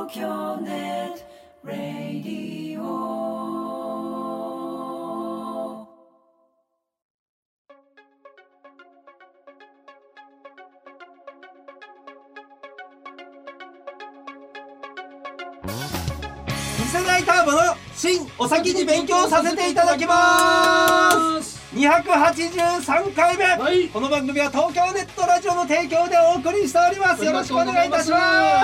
東京ネットラディオ。 次世代ターボの新お先に勉強させていただきます283回目、 はい、 この番組は東京ネットラジオの提供でお送りしております。よろしくお願いいたします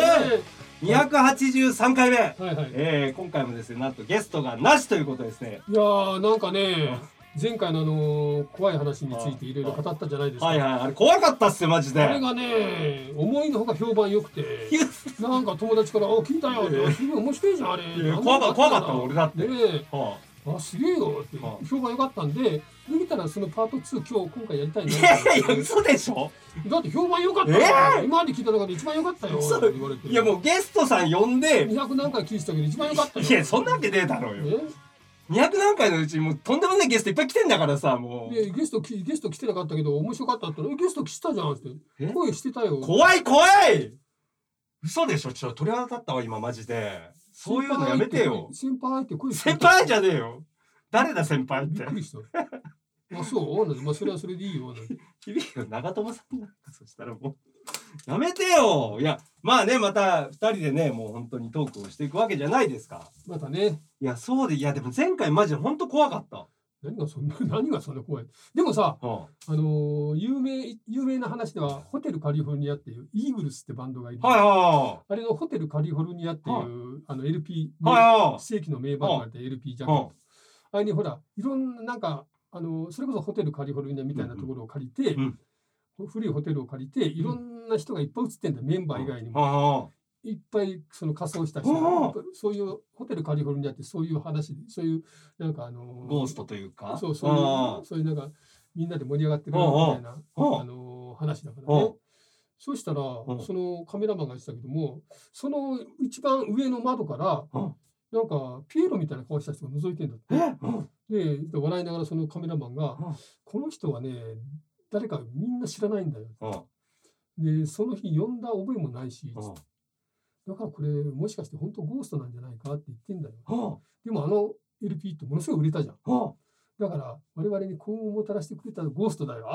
。283回目、 はいはい、 今回もですね、なんとゲストがなしということですね。 いやーなんかね、前回の怖い話についていろいろ語ったじゃないですか。 はいはい、あれ怖かったっすよマジで。 あれがね、思いのほか評判良くてなんか友達から「聞いたよ」って「すごい面白いじゃんあれ」 怖かった俺だって、 あすげえよって評判良かったんで見たらそのパート2今回やりたいな。 いや嘘でしょ。 だって評判良かったよ、今まで聞いた中で一番良かったよって言われて。 いやもうゲストさん呼んで 200何回聞いてたけど一番良かったよ。 いやそんなわけねえだろうよ。200何回のうちもうとんでもないゲストいっぱい来てんだからさ。もうゲスト来てなかったけど面白かったってゲスト来たじゃんって声してたよ。 怖い嘘でしょ。ちょっと鳥肌立ったわ今マジで。そういうのやめてよ。 先輩って声先輩じゃねえよ。誰だ先輩って。 びっくりした。あそうまあそれはそれでいいよ。 響くよ長友さんなんか。そしたらもうやめてよ。いやまあね、また2人でねもう本当にトークをしていくわけじゃないですか。 またね。 いやそうで、いやでも前回マジで本当怖かった。 何がそんな怖い。でもさ、有名な話ではホテルカリフォルニアっていうイーグルスってバンドがいる。あれのホテルカリフォルニアっていう、LP、世紀の名バンドがあって LP ジャケット。あれにほらいろんななんかそれこそホテルカリフォルニアみたいなところを借りて、古いホテルを借りていろんな人がいっぱい写ってんだ、メンバー以外にも。いっぱいその仮装した人、そういうホテルカリフォルニアってそういう話、そういうなんかゴーストというか、 そういうなんかみんなで盛り上がってるみたいな話だからね。そうしたらそのカメラマンが言ってたけども、その一番上の窓からなんかピエロみたいな顔した人が覗いてんだって。で笑いながらそのカメラマンがこの人はね誰かみんな知らないんだよ。でその日呼んだ覚えもないし。だからこれもしかして本当ゴーストなんじゃないかって言ってんだよ。でもLP ってものすごい売れたじゃん。だから我々に幸運をもたらしてくれたゴーストだよ。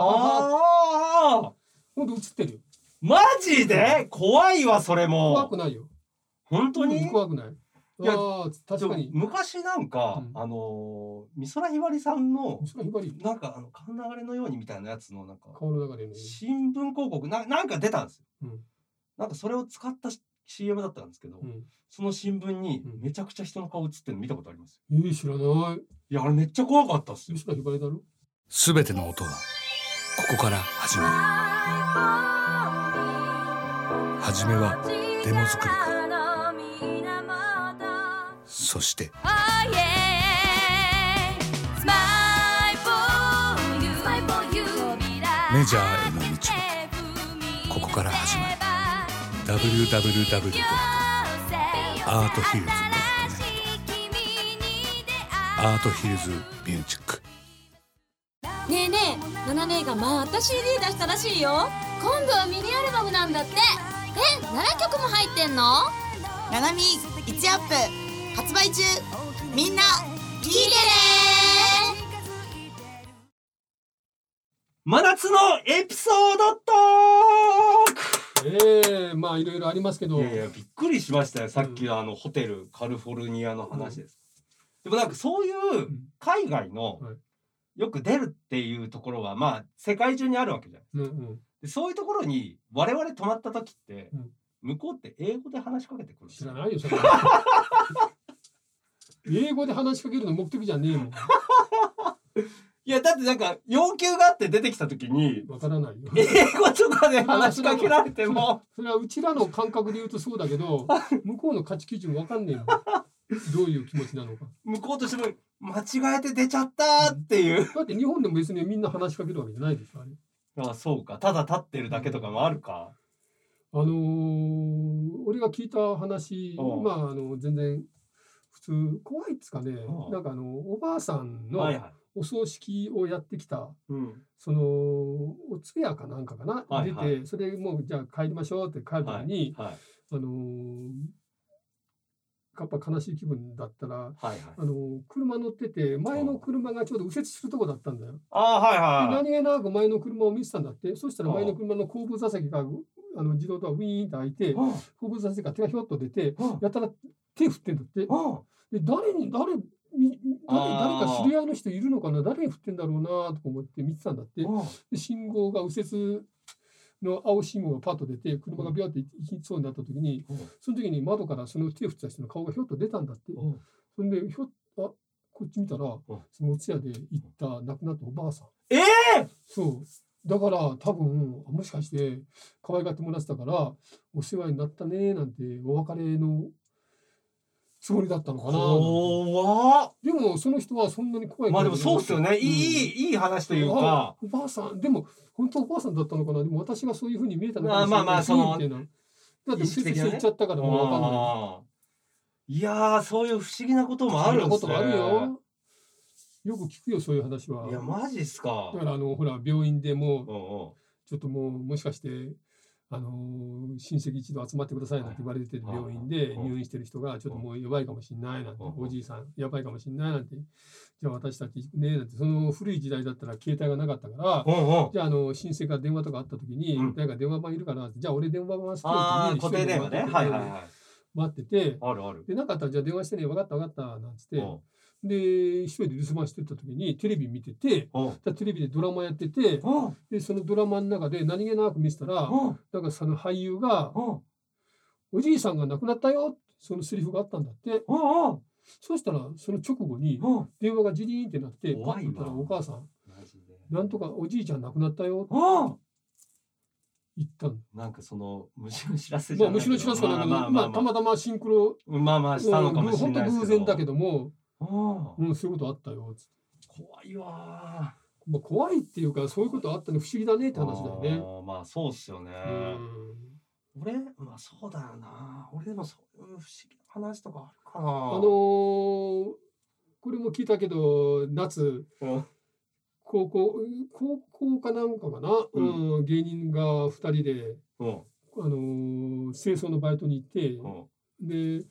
ほんと映ってるよ。 マジで怖いわ。それも怖くないよ。 本当に怖くない。いや確かに昔なんか美空ひばりさんのなんか川の流れのようにみたいなやつのなんか新聞広告なんか出たんですよ。なんかそれを使ったCM だったんですけど、その新聞にめちゃくちゃ人の顔映ってるの見たことあります。 知らない。 いやあれめっちゃ怖かったっすよ。 すべての音はここから始まる。初めはデモ作りから、そしてメジャーへの道もここから始まる。www.arthills.net アートヒルズミュージック。 ねえねえ、ナナ姉がまた CD 出したらしいよ。今度はミニアルバムなんだって。7曲も入ってんの？ ナナミ1アップ発売中。みんな聴いてね。 真夏のエピソードトーク。 まあいろいろありますけど、 いやびっくりしましたよ。さっきホテルカリフォルニアの話です。でもなんかそういう海外のよく出るっていうところはまあ世界中にあるわけじゃないですか。でそういうところに我々泊まった時って、向こうって英語で話しかけてくる。 知らないよそれ。英語で話しかけるの目的じゃねえもん。 いやだってなんか要求があって出てきた時にわからないよ。 英語とかで話しかけられてもそれはうちらの感覚で言うとそうだけど、向こうの価値基準わかんねえの。どういう気持ちなのか。 向こうとしても間違えて出ちゃったっていう。 だって日本でも別にみんな話しかけるわけじゃないでしょあれ。 ああそうか。ただ立ってるだけとかもあるか。 俺が聞いた話、まあ全然普通怖いっつかね。なんかおばあさんのお葬式をやってきた、そのお通夜かなんかかな、出て、それもうじゃあ帰りましょうって帰る時に、 やっぱ悲しい気分だったら、 はいはい、 車乗ってて前の車がちょうど右折するとこだったんだよ。 はいはい、 で何気なく前の車を見てたんだって。そしたら前の車の後部座席が自動ドアウィーンと開いて、後部座席が手がひょっと出て、やたら手振ってんだって。で誰か知り合いの人いるのかな、誰に振ってんだろうなと思って見てたんだって。で信号が右折の青信号がパッと出て車がビャーって行きそうになった時に、その時に窓からその手を振った人の顔がひょっと出たんだって。そんでこっち見たら、そのお通夜で行った亡くなったおばあさん。そうだから多分もしかして可愛がってもらってたからお世話になったねなんてお別れのつもりだったのかな。でもその人はそんなに怖い。 まあでもそうっすよね。いい話というか。 おばあさんでも本当おばあさんだったのかな。でも私がそういう風に見えたのかもしれない。 まあそのだって出世していっちゃったからもう分かんない。 いやーそういう不思議なこともあるんですね。 あるよ。よく聞くよそういう話は。 いやマジっすか。 だからほら病院でもちょっともしかして親戚一同集まってくださいなんて言われてる病院で入院してる人がちょっともうやばいかもしんないなんて、おじいさんやばいかもしんないなんて、じゃあ私たちねなんて、その古い時代だったら携帯がなかったから、じゃあ親戚が電話とかあった時に誰か電話番いるかなって、じゃあ俺電話番して固定電話ね、 待ってて、でなかったらじゃあ電話してね、分かったなんつって。で一人で留守番してた時にテレビ見てて、テレビでドラマやってて、でそのドラマの中で何気なく見てたら、なんかその俳優がおじいさんが亡くなったよそのセリフがあったんだって。そしたらその直後に電話がジリーンってなって、パッと見たらお母さんなんとかおじいちゃん亡くなったよ言ったの。 なんかその虫の知らせじゃないけど、 虫の知らせかだけど、たまたまシンクロしたのかもしれないですけど、 本当偶然だけども、そういうことあったよ。 怖いわ。 怖いっていうかそういうことあったの不思議だねって話だよね。 まあそうっすよね。俺まあそうだよな。俺でもそういう不思議な話とかあるかな。 これも聞いたけど夏、高校かなんかかな、芸人が2人で清掃のバイトに行って、で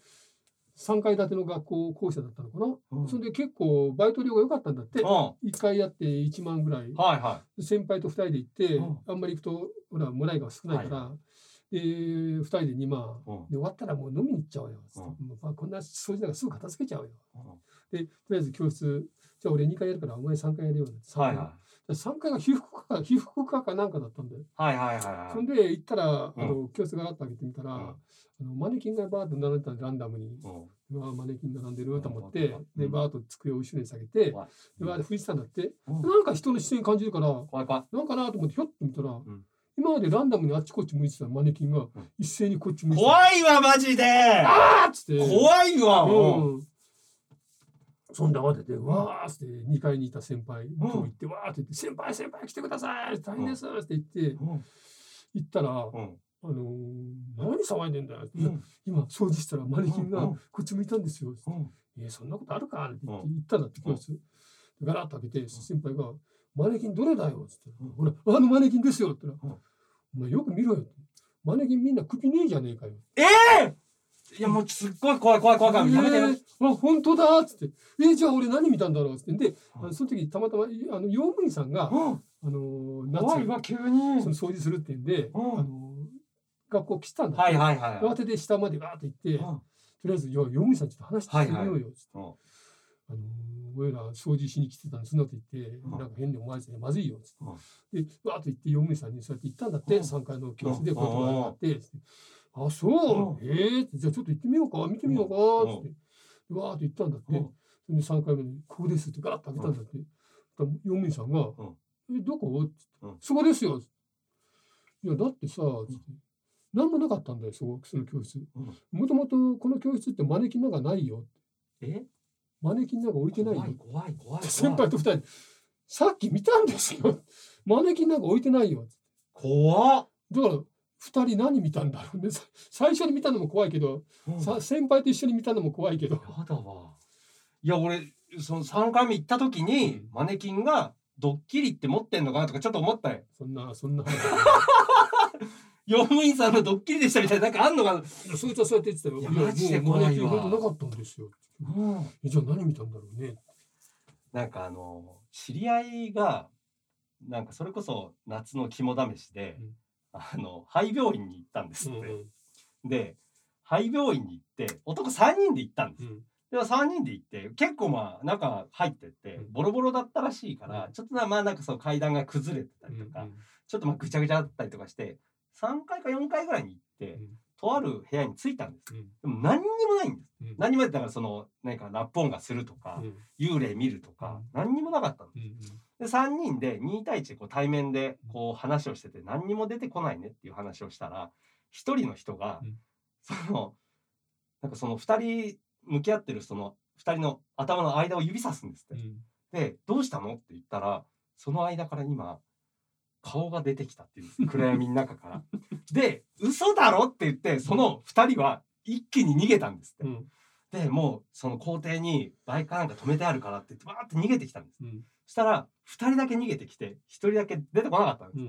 3階建ての学校校舎だったのかな、それで結構バイト料が良かったんだって、1回やって1万ぐらい、先輩と2人で行って、あんまり行くとほらもらいが少ないから、で2人で2万、で終わったらもう飲みに行っちゃおうよ、こんな掃除だからすぐ片付けちゃおうよ、でとりあえず教室じゃあ俺2回やるからお前3回やるよって3回が被服科かなんかだったんで、そんで行ったら教室がガラッと開けてみたら、マネキンがバーッと並んでたんで、ランダムにマネキン並んでると思って、でバーッと机を後ろに下げて、でバーッと拭いてたんだって、なんか人の視線感じるからなんかなと思ってひょっと見たら、今までランダムにあっちこっち向いてたマネキンが一斉にこっち向いてた。 怖いわマジで。 あーっつって怖いわ。 そんで慌ててわーって2階にいた先輩と行ってわーって言って、先輩来てください大変ですって言って行ったら、何騒いでんだよって、今掃除したらマネキンがこっち向いたんですよって、そんなことあるかって言ったんだって教室ガラッと開けて、先輩がマネキンどれだよって言って、ほらマネキンですよって言ったら、お前よく見ろよって、マネキンみんな首ねえじゃねえかよ。 いやもうすっごい怖いやめて。 本当だっつって、じゃあ俺何見たんだろうっつって、でその時たまたま用務員さんが夏その掃除するって言うんで学校来たんだって、慌てて下までガーッと行って、とりあえず用務員さんちょっと話してみようよっつって、俺ら掃除しに来てたんですのって言って、なんか変に思われてまずいよっつって、でガーッと行って用務員さんにそうやって行ったんだって、3階の教室でこうやって終わってあ、そう、じゃあちょっと行ってみようか、見てみようかってわーって行ったんだって、で3回目にここですってガラッと開けたんだって、用務員さんがどこってそこですよ。いやだってさ何もなかったんだよその教室。もともとこの教室ってマネキンなんかないよ。マネキンなんか置いてないよ。 怖い。 先輩と2人さっき見たんですよ。マネキンなんか置いてないよ。 怖っ。 だから2人何見たんだろうね。最初に見たのも怖いけど、先輩と一緒に見たのも怖いけど。 やだわ。いや俺その3回目行った時に、マネキンがドッキリって持ってんのかなとかちょっと思ったよ。 そんな用務員さんのドッキリでしたみたいななんかあんのかな。 そいつはそうやって言ってたよ。 いやマジで怖いわ。 本当なかったんですよ。じゃあ何見たんだろうね。 なんか知り合いがなんかそれこそ夏の肝試しで、廃病院に行ったんですって。で廃病院に行って男3人で行ったんです。で3人で行って結構まあ中入ってってボロボロだったらしいから、ちょっとまあなんかその階段が崩れてたりとか、ちょっとまあぐちゃぐちゃだったりとかして3回か4回ぐらいに行って、とある部屋に着いたんです。でも何にもないんです。何にもない。だからその何かラップ音がするとか、幽霊見るとか、何にもなかったんです。で3人で2対1でこう対面でこう話をしてて何にも出てこないねっていう話をしたら、一人の人がなんかその2人向き合ってるその2人の頭の間を指さすんですって。でどうしたのって言ったら、その間から今顔が出てきたっていう暗闇の中からで嘘だろって言ってその2人は一気に逃げたんですって。でもうその校庭にバイクなんか止めてあるからって言ってバーって逃げてきたんです。そしたら2人だけ逃げてきて1人だけ出てこなかったんです。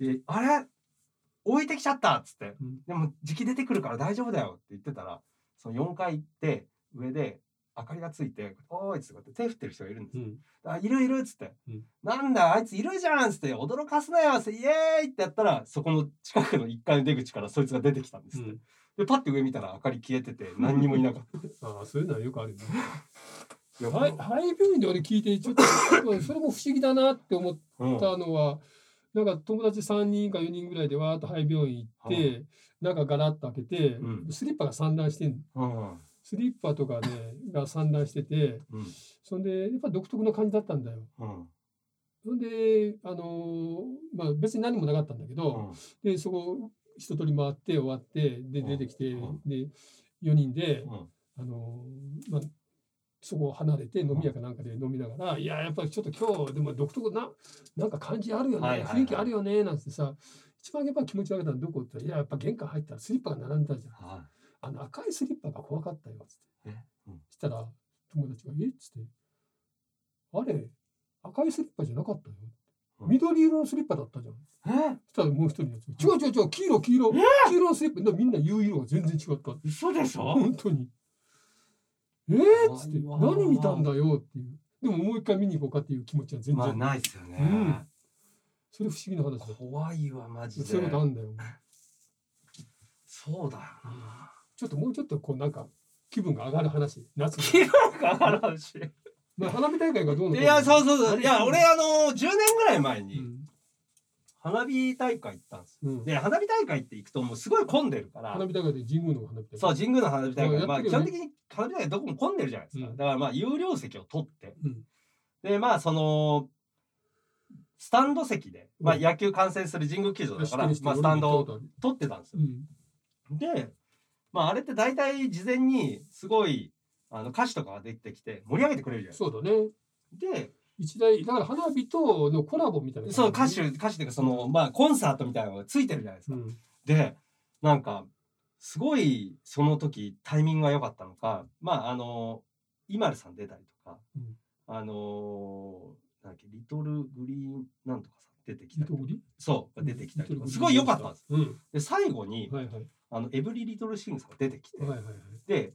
であれ置いてきちゃったっつって、でも時期出てくるから大丈夫だよって言ってたら、その4階行って上で明かりがついて「おーい」っつって手振ってる人がいるんですよ。あ、いるいるっつって、なんだあいついるじゃんっつって驚かすなよっつってイエーイってやったら、そこの近くの1階の出口からそいつが出てきたんですって。でパッて上見たら明かり消えてて何にもいなかったああ、そういうのはよくあるよね。廃病院で俺聞いてちょっとそれも不思議だなって思ったのは、なんか友達3人か4人ぐらいでわーっと廃病院行って、なんかガラッと開けて、スリッパが散乱してんの。スリッパとかねが散乱してて、そんでやっぱ独特の感じだったんだよ。そんでまあ別に何もなかったんだけど、でそこ一通り回って終わってで出てきて、で4人でまあそこを離れて飲み屋かなんかで飲みながら、いややっぱりちょっと今日でも独特なんか感じあるよね、雰囲気あるよねなんてさ、一番やっぱ気持ち悪かったのどこって言ったら、いややっぱ玄関入ったらスリッパが並んだじゃん。赤いスリッパが怖かったよっつって。したら友達が「えっ?」つって「あれ赤いスリッパじゃなかったよ。緑色のスリッパだったじゃん。」そしたらもう一人のやつが「違う黄色のスリッパ」みんな言う色が全然違った。 嘘でしょ本当に。っつって何見たんだよっていう。でももう一回見に行こうかっていう気持ちは全然まあないですよね。 それ不思議な話だ。 怖いわマジで。 そういうことあんだよ。 そうだよな。 ちょっともうちょっとこうなんか気分が上がる話。夏気分が上がる話。 まあ花火大会がどうの。 いやそう。いや俺10年ぐらい前に花火大会行ったんです。で花火大会って行くともうすごい混んでるから。 花火大会で神宮の花火大会。 そう神宮の花火大会。まあ基本的に花火大会どこも混んでるじゃないですか。だからまあ有料席を取って、でまあそのスタンド席で、まあ野球観戦する神宮球場だから、まあスタンドを取ってたんですよ。で、まああれって大体事前にすごい歌詞とかが出てきて盛り上げてくれるじゃないですか。 そうだね。 で、 一台だから花火とのコラボみたいな。 そう歌詞っていうかそのまあコンサートみたいなのがついてるじゃないですか。で、なんかすごいその時タイミングが良かったのか、まあIMALUさん出たりとか、なんだっけリトルグリーンなんとかさん出てきたり、そう出てきたりとかすごい良かったんです。で最後にエブリリトルシングさんが出てきて、で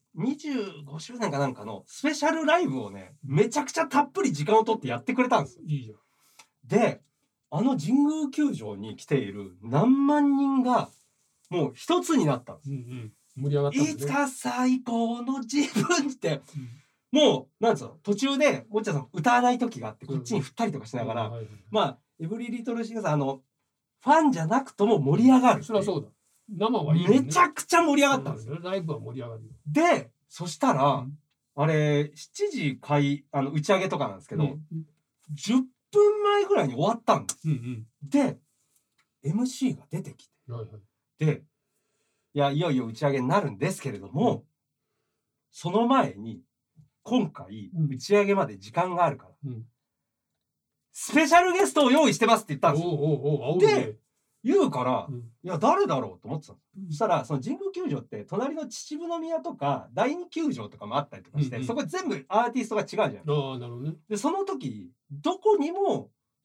25周年かなんかのスペシャルライブをねめちゃくちゃたっぷり時間を取ってやってくれたんですよ。 いいじゃん。 で神宮球場に来ている何万人がもう一つになったんです。 盛り上がったんですね。 いつか最高の自分って、もうなんつうの途中でもっちゃんさん歌わない時があってこっちに振ったりとかしながら、まあエブリリトルシングさんファンじゃなくとも盛り上がる。 そりゃそうだ。生はいい、ね。 めちゃくちゃ盛り上がったんですよ。 ライブは盛り上がるよ。 で、そしたら、あれ7時打ち上げとかなんですけど、10分前ぐらいに終わったんです。で、MC が出てきて、で、いよいよ打ち上げになるんですけれども、その前に今回打ち上げまで時間があるから、スペシャルゲストを用意してますって言ったんですよ。で言うから、いや誰だろうと思ってたんです。そしたらその神宮球場って隣の秩父宮とか第二球場とかもあったりとかして、そこ全部アーティストが違うじゃん。 なるほどね。 でその時どこにも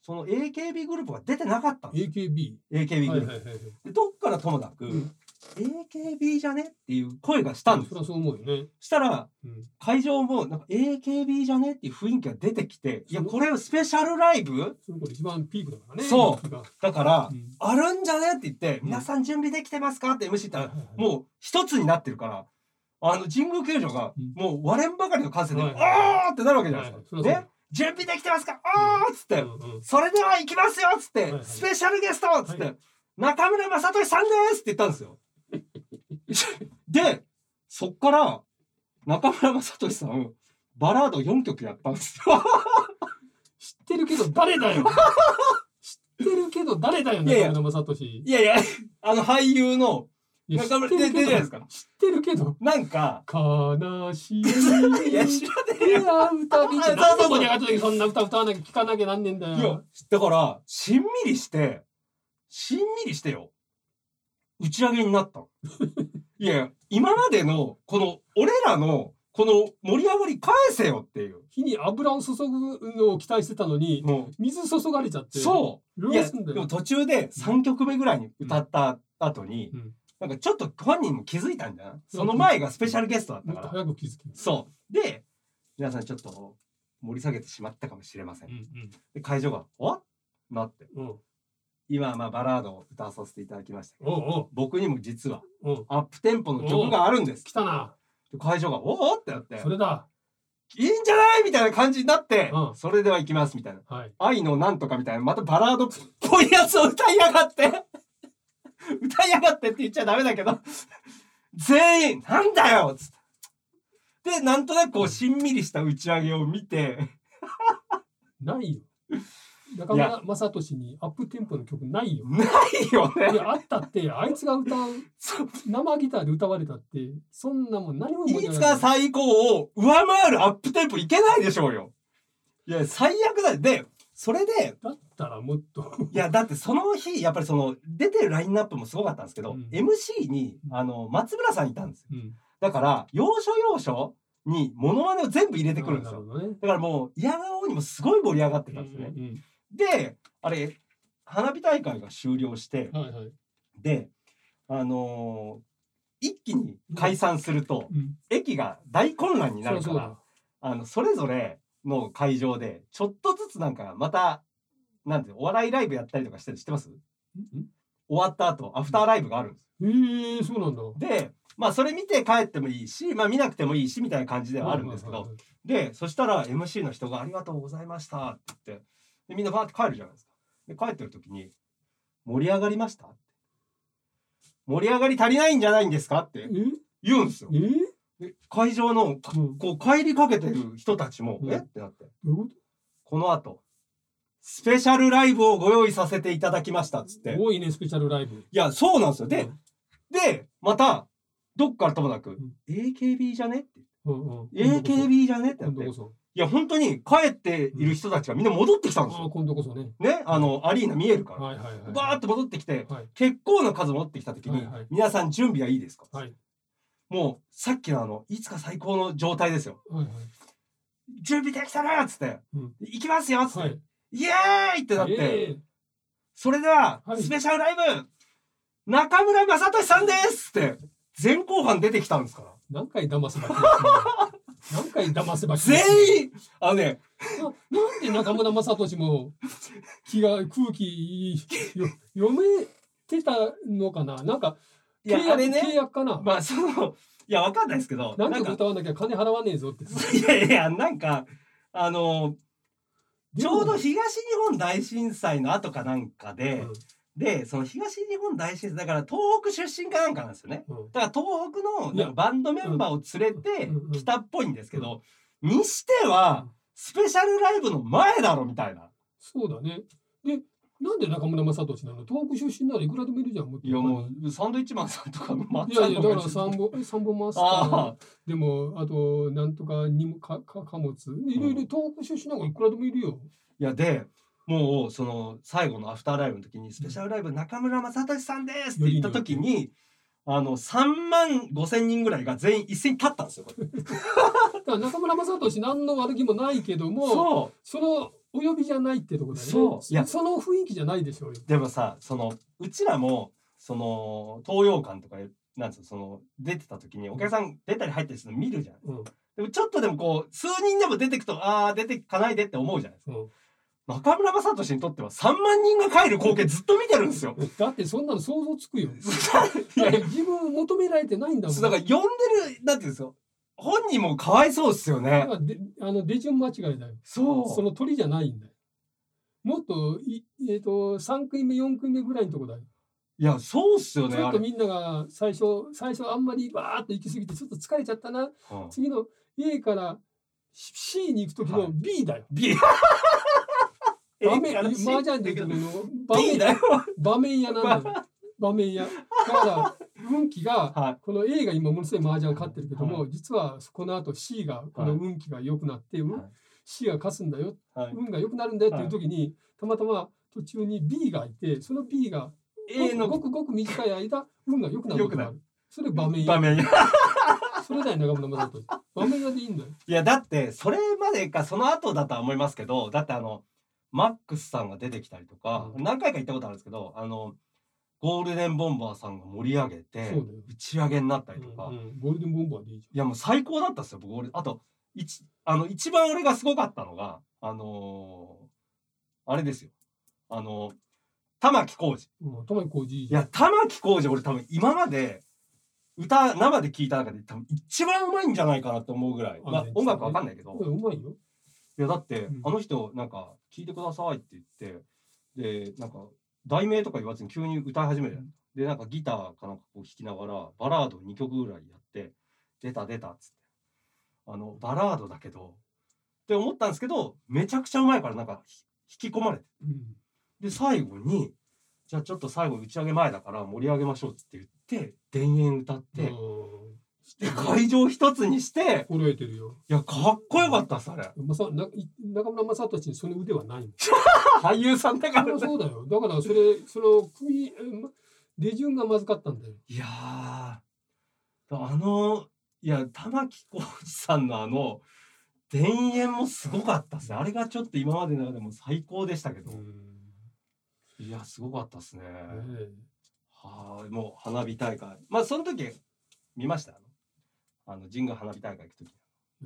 その AKB グループが出てなかったんですよ。 AKB グループ、でどっからともなく、AKB じゃねっていう声がしたんですよ。 そりゃそう思うよね。 したら、会場もなんか AKB じゃねっていう雰囲気が出てきて、いやこれスペシャルライブ、 それこれ一番ピークだからね。 そうだから、あるんじゃねって言って、皆さん準備できてますかって MC 言ったら、もう一つになってるから、神宮球場がもう割れんばかりの歓声で、あーってなるわけじゃないですか。ね、準備できてますか、あーっつって、それでは行きますよっつって、スペシャルゲストっつって、中村雅俊さんですって言ったんですよ。で、そっから中村雅俊さんバラード4曲やったんですよ。 知ってるけど誰だよ。知ってるけど誰だよ、中村雅俊。 いやいや、俳優の中村でじゃないですか。 知ってるけど、 なんか悲しい。 いや知らねえよ。 歌見て、なんで盛り上がった時そんな歌歌わなきゃ聞かなきゃなんねんだよ。 いやだからしんみりしてよ、打ち上げになったの。いや今までのこの俺らのこの盛り上がり返せよっていう。 火に油を注ぐのを期待してたのに、水注がれちゃって。 そう。いやでも途中で3曲目ぐらいに歌った後に、なんかちょっと本人も気づいたんだよ。その前がスペシャルゲストだったから。 早く気づき。 そうで皆さんちょっと盛り下げてしまったかもしれません。で会場がおなって。今バラードを歌わさせていただきましたけど、僕にも実はアップテンポの曲があるんです。 来たな。 会場がおおってなって、 それだいいんじゃないみたいな感じになって、それでは行きますみたいな、愛のなんとかみたいなまたバラードっぽいやつを歌いやがってって言っちゃダメだけど全員なんだよっつってでなんとなくこうしんみりした打ち上げを見てないよ。中村雅俊にアップテンポの曲ないよ。 ないよね。 いやあったって、あいつが歌う生ギターで歌われたってそんなもん何もいつか最高を上回るアップテンポいけないでしょうよ。いや最悪だよ。でそれでだったらもっといやだってその日やっぱりその出てるラインナップもすごかったんですけど、MC に松村さんいたんですよ。だから要所要所にモノマネを全部入れてくるんですよ。だからもう嫌顔にもすごい盛り上がってたんですね。であれ花火大会が終了して、で一気に解散すると、駅が大混乱になるからそれぞれの会場でちょっとずつなんかまたなんてお笑いライブやったりとかしてる知ってます？終わった後アフターライブがあるんです。 そうなんだ。 でそれ見て帰ってもいいし見なくてもいいしみたいな感じではあるんですけど、でそしたら MC の人がありがとうございましたって言って、でみんなバーって帰るじゃないですか。で帰ってる時に盛り上がりました？盛り上がり足りないんじゃないんですかって言うんですよ。で会場のこう帰りかけてる人たちもってなって、この後スペシャルライブをご用意させていただきましたっつって。 多いねスペシャルライブ。 いやそうなんですよ。でまたどっからともなく AKB じゃねって AKB じゃねってなって、いや本当に帰っている人たちがみんな戻ってきたんですよ。 今度こそね。 アリーナ見えるからバーって戻ってきて、結構な数戻ってきた時に皆さん準備はいいですか？もうさっきのいつか最高の状態ですよ。準備できたなっつって行きますよっつってイエーイってなって、それではスペシャルライブ中村雅俊さんですって前後半出てきたんですから。 何回騙せば何回騙せば全員なんで中村雅俊も空気読めてたのかな。なんか契約かな。 いやわかんないですけど、 何曲歌わなきゃ金払わねえぞって。 いやなんかちょうど東日本大震災の後かなんかで、でその東日本大震災だから東北出身かなんかなんですよね。だから東北のなんかバンドメンバーを連れて来たっぽいんですけど、にしてはスペシャルライブの前だろみたいな。 そうだね。でなんで中村雅俊なの？東北出身ならいくらでもいるじゃん。 いやもうサンドイッチマンさんとかいやだから三本マスターでもあとなんとかにも貨物いろいろ東北出身なんかいくらでもいるよ。 いやでもうその最後のアフターライブの時にスペシャルライブ中村雅俊さんですって言った時に35000人ぐらいが全員一斉に立ったんですよ。 だから中村雅俊何の悪気もないけども、そのお呼びじゃないってとこだよね。 そういやその雰囲気じゃないでしょうよ。 でもさうちらも東洋館とかなんつうの出てた時にお客さん出たり入ったりするの見るじゃん、でもちょっとでもこう数人でも出てくと出てかないでって思うじゃないですか、中村雅俊にとっては3万人が帰る光景ずっと見てるんですよ。 だってそんなの想像つくよ。自分求められてないんだもん。 だから呼んでるなんていうんですよ。本人もかわいそうですよね。 出順間違いだよ。その鳥じゃないんだよ。もっと3組目4組目ぐらいのとこだよ。 いやそうっすよね。 ちょっとみんなが最初あんまりバーッと行き過ぎてちょっと疲れちゃったな、次の A から C に行く時の B だよ。 B 麻雀で言うと場面屋なんだよ。場面屋。だから運気がこの A が今ものすごい麻雀勝ってるけども、実はこの後 C がこの運気が良くなって、C が勝つんだよ、運が良くなるんだよっていう時に、たまたま途中に B がいて、その B がA のごくごく短い間運が良くなることがある。それ場面屋。それだよ、中村雅俊。場面屋でいいんだよ。 いやだってそれまでかその後だとは思いますけど、だってマックスさんが出てきたりとか、何回か行ったことあるんですけど、ゴールデンボンバーさんが盛り上げて打ち上げになったりとか、 ゴールデンボンバーでいいじゃん。 いやもう最高だったっすよ僕。あと一番俺がすごかったのがあれですよ、玉置浩二。いや玉置浩二俺多分今まで歌生で聴いた中で多分一番うまいんじゃないかなって思うぐらい、音楽わかんないけどうまいよ。 いやだって、あの人なんか聴いてくださいって言ってでなんか題名とか言わずに急に歌い始める、でなんかギターかなんかこう弾きながらバラード2曲ぐらいやって出たっつってバラードだけどって思ったんですけど、めちゃくちゃうまいからなんか引き込まれて、で最後にじゃあちょっと最後打ち上げ前だから盛り上げましょうって言って田園歌って、で会場一つにして心得てるよ。 いやかっこよかったっすあれ。 中村雅俊にその腕はないもん。 俳優さんだから、ね、 そうだよ。だからその出順がまずかったんだよ。 いやいや玉置浩二さんの田園もすごかったっすね。あれがちょっと今までの中でも最高でしたけど、いやすごかったっすね。もう花火大会その時見ました。神宮花火大会行く時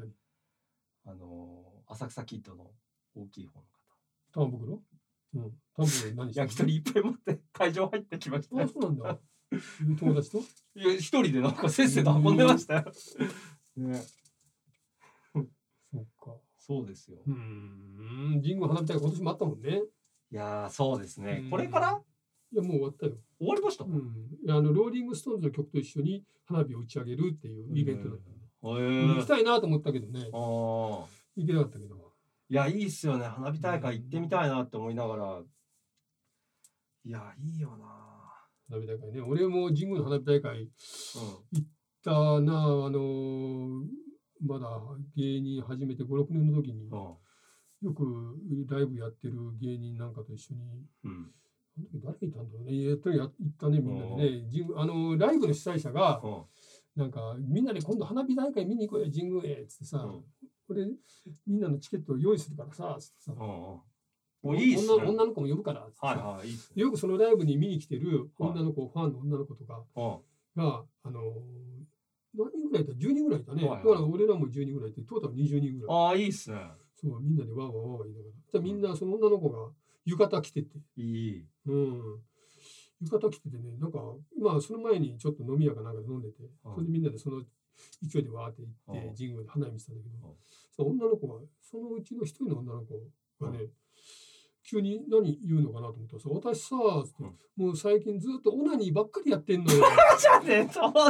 浅草キッドの大きい方の方、玉袋何焼き鳥いっぱい持って会場入ってきました。 そうなんだ。友達といや一人でなんかせっせと運んでましたよ。ね。 そうか。 そうですよ。 神宮花火大会今年もあったもんね。 いやそうですね。これからいやもう終わったよ。 終わりました。 ローリングストーンズの曲と一緒に花火を打ち上げるっていうイベントだったんで、行きたいなと思ったけどね。行けなかったけど。 いやいいっすよね。花火大会行ってみたいなって思いながら、いやいいよな。 花火大会ね。俺も神宮の花火大会行ったな。まだ芸人始めて5、6年の時によくライブやってる芸人なんかと一緒に。誰がいたんだろうね。行ったねみんなでね。ライブの主催者がなんかみんなで今度花火大会見に行こうよ神宮へっつってさ、これみんなのチケットを用意するからさつってさ、女の子も呼ぶからっつってさ、よくそのライブに見に来てる女の子、ファンの女の子とかが何人ぐらいいた？ 10 人ぐらいいたね。だから俺らも10人ぐらいいてトータル20人ぐらい。 いいっすね。 そうみんなでわーわーわーわー言いながら、じゃあみんなその女の子が浴衣着てて、浴衣着ててね、なんかその前にちょっと飲み屋かなんかで飲んでて、それでみんなでその勢いでわーって行って神宮で花火見てたんだけど、その女の子がそのうちの一人の女の子がね、急に何言うのかなと思ったらさ、私さーって、もう最近ずっとオナニーばっかりやってんのよ。 じゃねちょっと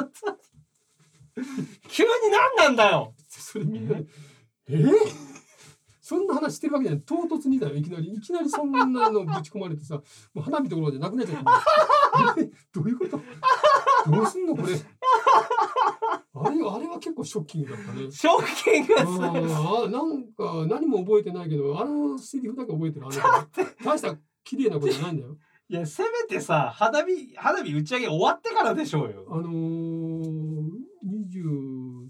急に何なんだよ。 それみんなでそんな話してるわけじゃない。唐突にだよ。いきなりそんなのぶち込まれてさ、もう花火どころでなくなっちゃった。どういうこと？どうすんのこれ。あれは結構ショッキングだったね。 ショッキングですね。 なんか何も覚えてないけど、セリフだけ覚えてる。大した綺麗なことじゃないんだよ。 いやせめてさ花火打ち上げ終わってからでしょうよ。 23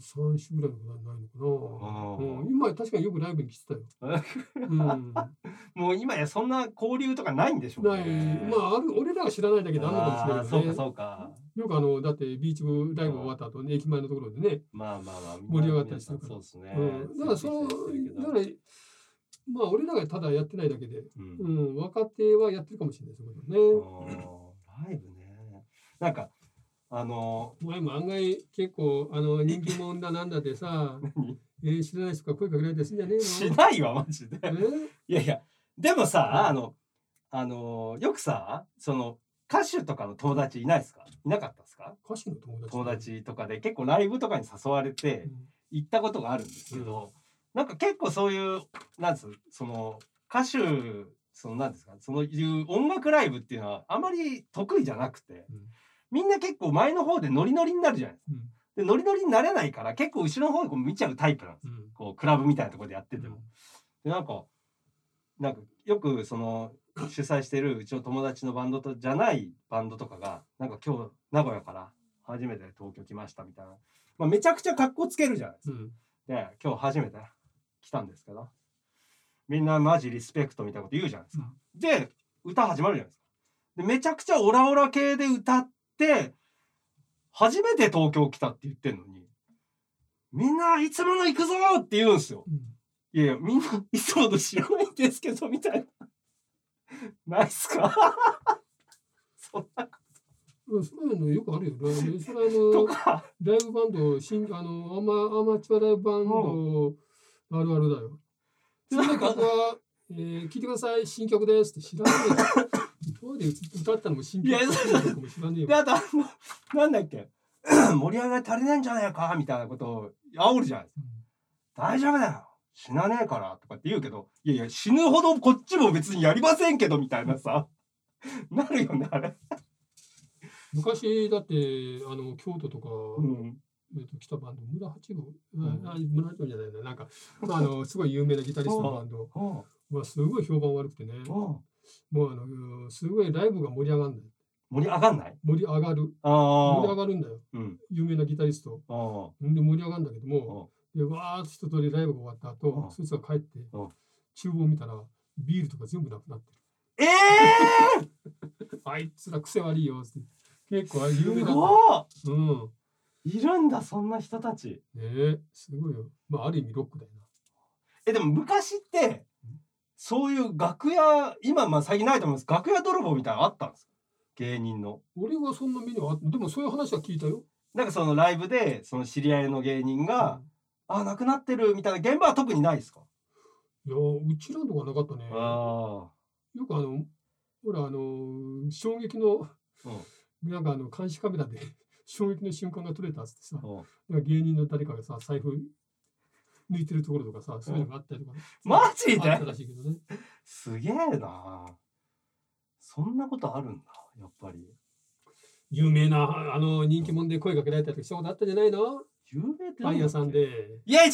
3週ぐらいのことはないのかな。今確かによくライブに来てたよ。 もう今やそんな交流とかないんでしょうね。 ない。まあ俺らが知らないだけであるのかもしれないけどね。 そうか。 よくだってビーチ部ライブ終わった後ね、駅前のところでね、盛り上がったりするから。 そうですね。 だからだからまあ俺らがただやってないだけで、若手はやってるかもしれないですけどね。 ライブね。なんか前も案外結構人気者だなんだでさ、知らない人が声かけられたりするんじゃねえの？ しないわマジで。いやいやでもさよくさその歌手とかの友達いないですか？いなかったですか？ 歌手の友達とかで結構ライブとかに誘われて行ったことがあるんですけど、なんか結構そういうなんですその歌手なんですかそういう音楽ライブっていうのはあまり得意じゃなくて。みんな結構前の方でノリノリになるじゃないですか。でノリノリになれないから結構後ろの方でこう見ちゃうタイプなんですよ。こうクラブみたいなところでやってても。でなんかよくその主催してるうちの友達のバンドとじゃないバンドとかがなんか今日名古屋から初めて東京来ましたみたいな、めちゃくちゃ格好つけるじゃないですか。で今日初めて来たんですけどみんなマジリスペクトみたいなこと言うじゃないですか。で歌始まるじゃないですか。でめちゃくちゃオラオラ系で歌ってで初めて東京来たって言ってんのにみんないつもの行くぞって言うんですよ。いやいやみんないつもの知らないんですけどみたいなないっすか？そんなことそういうのよくあるよね。それとかライブバンドアマチュアライブバンドあるあるだよ。次の曲は聴いてください新曲ですって知らない。そうで歌ったのも新曲かも知らねえよ。 あとなんだっけ盛り上がり足りないんじゃないかみたいなことを煽るじゃないですか。大丈夫だよ死なねえからとかって言うけどいやいや死ぬほどこっちも別にやりませんけどみたいなさなるよねあれ。 昔だって京都とか、来たバンド村八分、村八分じゃないななんかすごい有名なギタリストのバンドはすごい評判悪くてね。もうすごいライブが盛り上がるんだよ。 盛り上がんない？ 盛り上がる。盛り上がるんだよ。有名なギタリスト。で盛り上がるんだけども、でわーっと一通りライブが終わった後、そいつが帰って厨房を見たらビールとか全部なくなってる。あいつら癖悪いよって結構有名だった。 いるんだそんな人たち。 すごいよ。まあある意味ロックだよな。でも昔ってそういう楽屋今最近ないと思います。楽屋泥棒みたいなのあったんですか？芸人の。 俺はそんな目にはでもそういう話は聞いたよ。 なんかそのライブでその知り合いの芸人が、亡くなってるみたいな現場は特にないですか？ いやうちらのとこなかったね。よくほら衝撃の、なんか監視カメラで衝撃の瞬間が撮れたっつってさ、芸人の誰かがさ財布抜いてるところとかさ、そういうのがあったりとか、 マジで？ あったらしいけどね。 すげえな。そんなことあるんだやっぱり。 有名な人気者で声かけられたりしたことあったじゃないの？ 有名ってパン屋さんで。 いや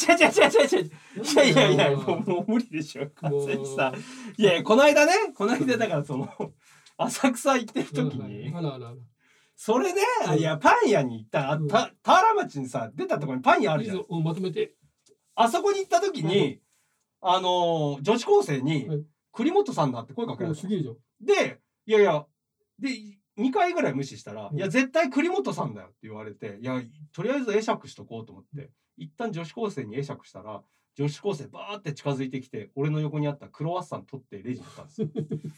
もう無理でしょ完全にさ。いやこの間だからその浅草行ってる時に。それね、いやパン屋に行ったら田原町にさ出たところにパン屋あるじゃん。 まとめて。 あそこに行った時に女子高生に栗本さんだって声かけられた。でいやで2回ぐらい無視したら、いや絶対栗本さんだよって言われて、いやとりあえず会釈しとこうと思って一旦女子高生に会釈したら、女子高生バーって近づいてきて俺の横にあったクロワッサン取ってレジに行ったんですよ。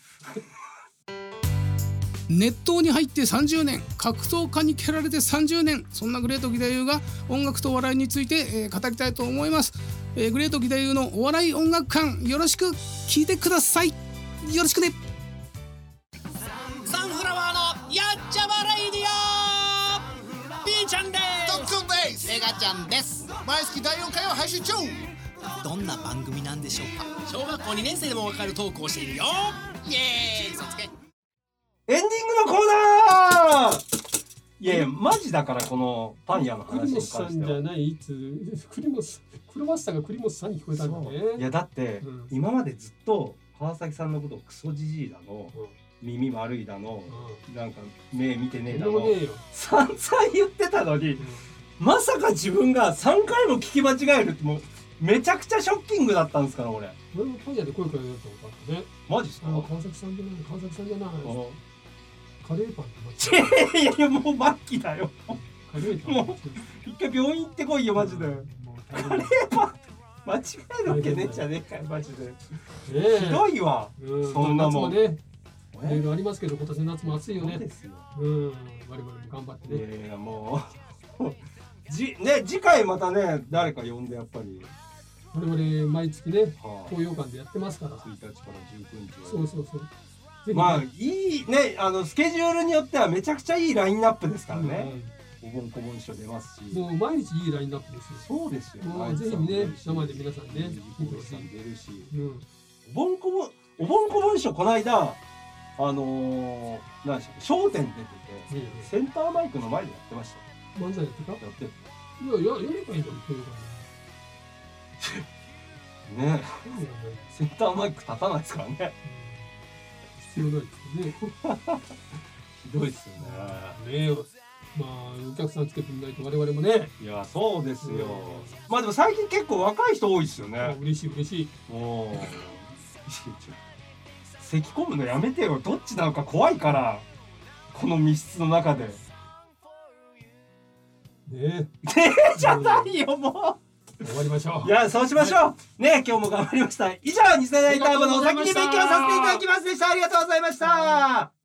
熱湯に入って30年、格闘家に蹴られて30年、そんなグレート義太夫が音楽とお笑いについて、語りたいと思います。グレート義太夫のお笑い音楽館、よろしく聞いてください。よろしくね。 サンフラワーのやっちゃまレイディオ、ピーちゃんです。 トッツンです。 エガちゃんです。 毎月第4回を配信中。 どんな番組なんでしょうか。小学校2年生でもわかるトークをしているよ。イエーイ。そつけエンディングのコーナー。いやマジだからこのパン屋の話に関しては。 栗本さんじゃないクロワッサンが栗本さんに聞こえたんだね。 いやだって、今までずっと川崎さんのことをクソじじいだの、耳悪いだの、なんか目見てねえだの散々言ってたのに、 まさか自分が3回も聞き間違えるってもうめちゃくちゃショッキングだったんですから俺。 俺もパン屋で声かけられたことあったね。 マジっすか？ 川崎さんじゃない、川崎さんじゃない。カレーパンっていやいやもう末期だよ。 カレーパンもう一回病院行ってこいよマジで。カレーパン間違えるわけねえじゃねえかよマジで。ひどいわ。そんなもん。 ね、いろいろありますけど今年の夏も暑いよね。 そうですよ。 我々も頑張ってね。 いやもうね次回またね誰か呼んでやっぱり。 我々毎月ね東洋館でやってますから。 1日から19日。 そうそうそう。 まあいいねスケジュールによってはめちゃくちゃいいラインナップですからね。お盆こぼん書出ますし。 もう毎日いいラインナップですよ。 そうですよ。 もうぜひね生で皆さんね見てほしい。 出るし。お盆こぼん書この間何でしたっけ笑点出ててセンターマイクの前でやってました。 漫才やってた？やってる。 いややればいいのに東洋館ね。センターマイク立たないですからね。 必要ないですよね。 ひどいですよね。 ねまあお客さんつけてみないと我々もね。 いやそうですよ。まあでも最近結構若い人多いですよね。 嬉しい嬉しい。 もう咳込むのやめてよ。どっちなのか怖いからこの密室の中で。 ねじゃないよもう。 終わりましょう。 いやそうしましょう。ね今日も頑張りました。以上2世代ターボのお先に勉強させていただきますでした。ありがとうございました。